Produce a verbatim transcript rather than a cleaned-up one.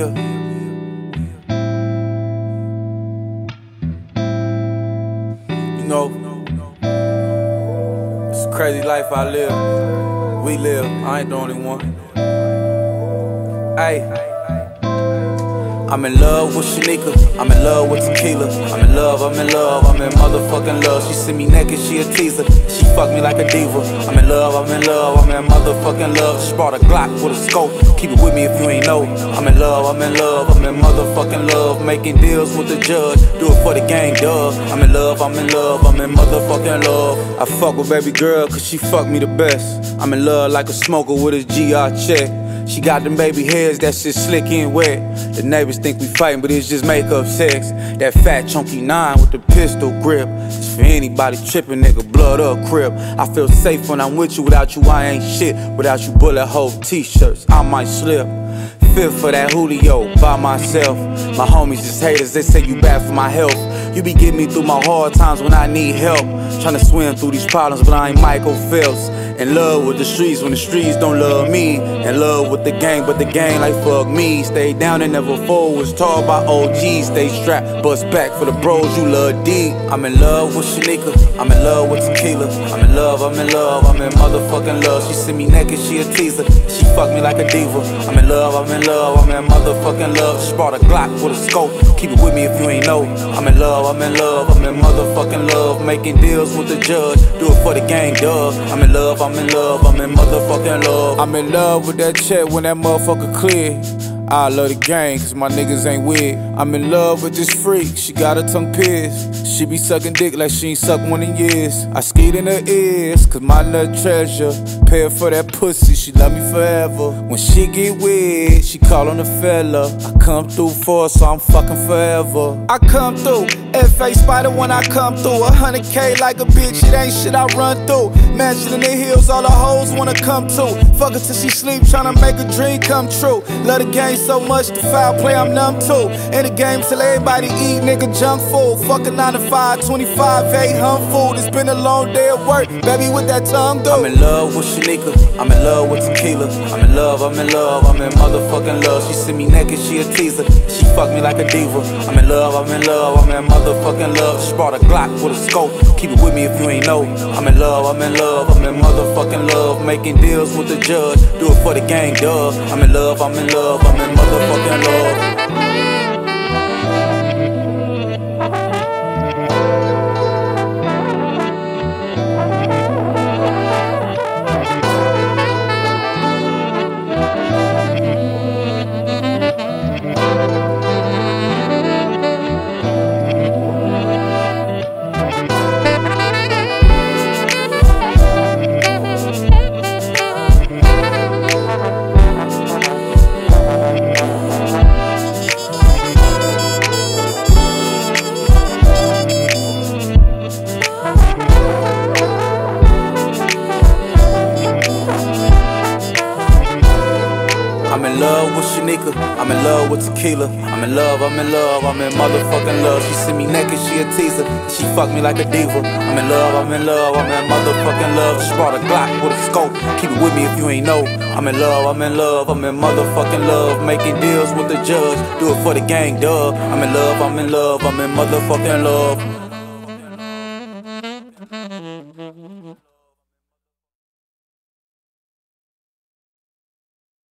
yeah. You know, it's a crazy life I live. We live, I ain't the only one. Ayy, I'm in love with Shanika, I'm in love with tequila. I'm in love, I'm in love, I'm in motherfucking love. She see me naked, she a teaser. She fuck me like a diva. I'm in love, I'm in love, I'm in motherfucking love. She brought a Glock with a scope. Keep it with me if you ain't know. I'm in love, I'm in love, I'm in motherfucking love. Making deals with the judge, do it for the gang, duh. I'm in love, I'm in love, I'm in motherfucking love. I fuck with baby girl cause she fuck me the best. I'm in love like a smoker with his G R check. She got them baby hairs, that shit slick and wet. The neighbors think we fighting, but it's just makeup sex. That fat chunky nine with the pistol grip. It's for anybody tripping, nigga, blood up crib. I feel safe when I'm with you, without you I ain't shit. Without you bullet hole t-shirts, I might slip. Fifth for that Julio, by myself. My homies just haters, they say you bad for my health. You be getting me through my hard times when I need help. Tryna swim through these problems, but I ain't Michael Phelps. In love with the streets when the streets don't love me. In love with the gang, but the gang like fuck me. Stay down and never fall, was taught by O Gs. Stay strapped, bust back for the bros you love deep. I'm in love with Shanika, I'm in love with tequila. I'm in love, I'm in love, I'm in motherfucking love. She see me naked, she a teaser. She fuck me like a diva. I'm in love, I'm in love, I'm in motherfucking love. She brought a Glock with a scope. Keep it with me if you ain't know. I'm in love, I'm in love, I'm in motherfucking love. Making deals with the judge, do it for the gang, duh. I'm in love, I'm in love, I'm in motherfucking love. I'm in love with that check when that motherfucker clear. I love the gang cause my niggas ain't weird. I'm in love with this freak, she got her tongue pierced. She be sucking dick like she ain't sucked one in years. I skeet in her ears cause my nut treasure. Pay her for that pussy, she love me forever. When she get weird, she call on the fella. I come through for her so I'm fucking forever. I come through, F A Spider when I come through. A hundred K like a bitch, it ain't shit I run through. Mansion in the hills, all the hoes wanna come to. Fuck her till she sleep, tryna make a dream come true. Love the game so much, the foul play I'm numb to. In the game till everybody eat, nigga junk food. Fuck a nine to five, twenty-five, eight hum food. It's been a long day at work, baby with that tongue though. I'm in love with Shanika, I'm in love with tequila. I'm in love, I'm in love, I'm in motherfucking love. She see me naked, she a teaser. She fuck me like a diva. I'm in love, I'm in love, I'm in motherfucking love. She brought a Glock with a scope. Keep it with me if you ain't know. I'm in love, I'm in love, I'm in motherfucking love. Making deals with the judge, do it for the gang, duh. I'm in love, I'm in love, I'm in motherfucking love. I'm in love with Shanika, I'm in love with tequila. I'm in love, I'm in love, I'm in motherfucking love. She see me naked, she a teaser. She fuck me like a diva. I'm in love, I'm in love, I'm in motherfucking love. She brought a Glock with a scope. Keep it with me if you ain't know. I'm in love, I'm in love, I'm in motherfucking love. Making deals with the judge, do it for the gang, duh. I'm in love, I'm in love, I'm in motherfucking love.